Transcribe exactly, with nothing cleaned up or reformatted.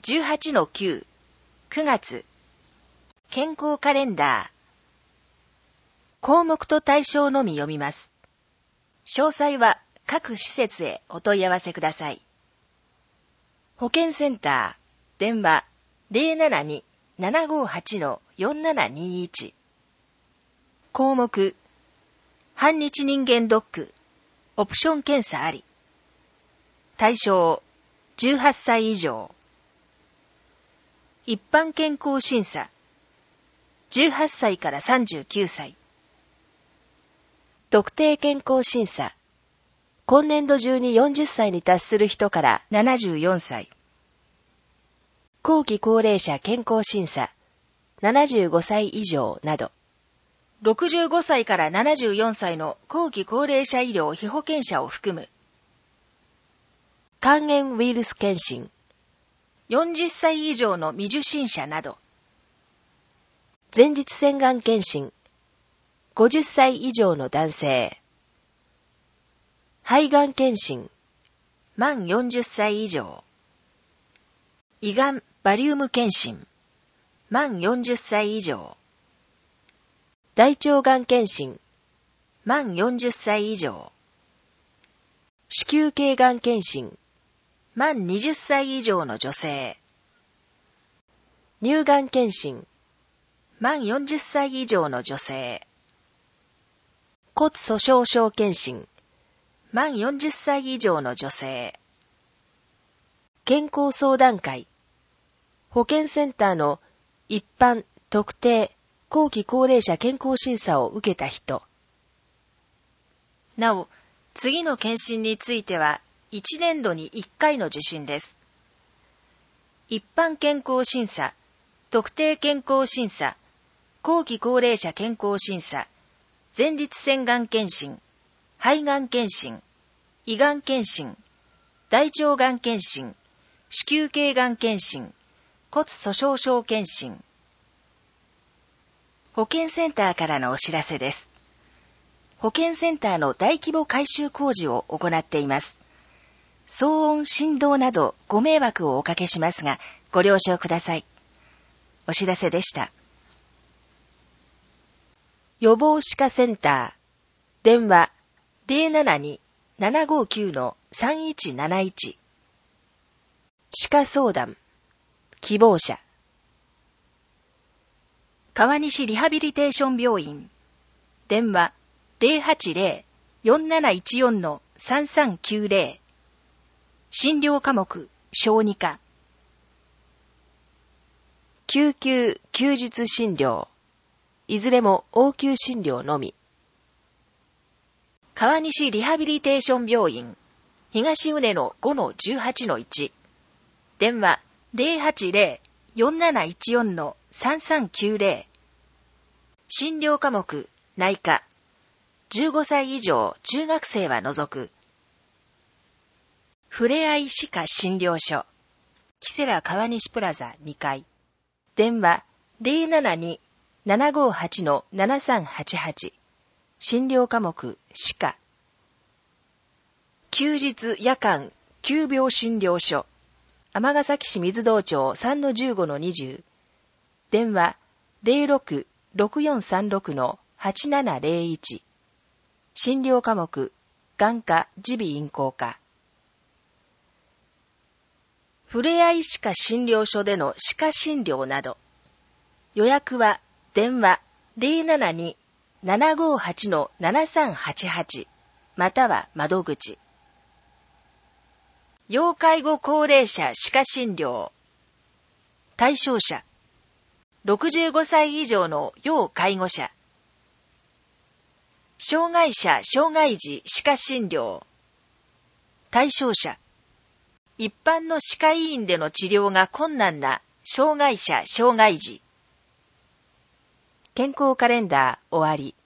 じゅうはちのきゅう、くがつ、健康カレンダー。項目と対象のみ読みます。詳細は各施設へお問い合わせください。保健センター、電話 ゼロななに ななごはち よんななにいち。項目、半日人間ドック、オプション検査あり。対象、じゅうはっさい以上。一般健康審査、じゅうはっさいからさんじゅうきゅうさい。特定健康審査、今年度中によんじゅっさいに達する人からななじゅうよんさい。後期高齢者健康審査、ななじゅうごさい以上など。ろくじゅうごさいからななじゅうよんさいの後期高齢者医療被保険者を含む。肝炎ウイルス検診、よんじゅっさい以上の未受診者など。前立腺がん検診、ごじゅっさい以上の男性。肺がん検診、満よんじゅっさい以上。胃がんバリウム検診、満よんじゅっさい以上。大腸がん検診、満よんじゅっさい以上。子宮頸がん検診、満にじゅっさい以上の女性。乳がん検診、満よんじゅっさい以上の女性。骨粗鬆症検診、満よんじゅっさい以上の女性。健康相談会、保健センターの一般、特定、後期高齢者健康審査を受けた人。なお、次の検診についてはいちねんどにいっかいの受診です。一般健康審査、特定健康審査、後期高齢者健康審査、前立腺がん検診、肺がん検診、胃がん検診、大腸がん検診、子宮頸がん検診、骨粗鬆症検診。保健センターからのお知らせです。保健センターの大規模改修工事を行っています。騒音、振動などご迷惑をおかけしますが、ご了承ください。お知らせでした。予防歯科センター、電話 ゼロななに ななごきゅう さんいちなないち。歯科相談、希望者。川西リハビリテーション病院、電話 ゼロはちゼロ よんなないちよん さんさんきゅうゼロ。診療科目、小児科。救急、休日診療。いずれも応急診療のみ。川西リハビリテーション病院、東畝の ごのじゅうはちのいち。電話 ゼロはちゼロ よんなないちよん さんさんきゅうゼロ。診療科目、内科。じゅうごさい以上中学生は除く。ふれあい歯科診療所。キセラ川西プラザにかい。電話 ゼロななに ななごはち ななさんはちはち。診療科目、歯科。休日夜間急病診療所。尼崎市水道町 さんのじゅうごのにじゅう。電話 ゼロろく ろくよんさんろく はちななゼロいち。診療科目、眼科、耳鼻咽喉科。ふれあい歯科診療所での歯科診療など。予約は電話 ゼロななに ななごはち ななさんはちはち または窓口。要介護高齢者歯科診療。対象者、ろくじゅうごさい以上の要介護者。障害者障害児歯科診療。対象者、一般の歯科医院での治療が困難な障害者障害児。健康カレンダー終わり。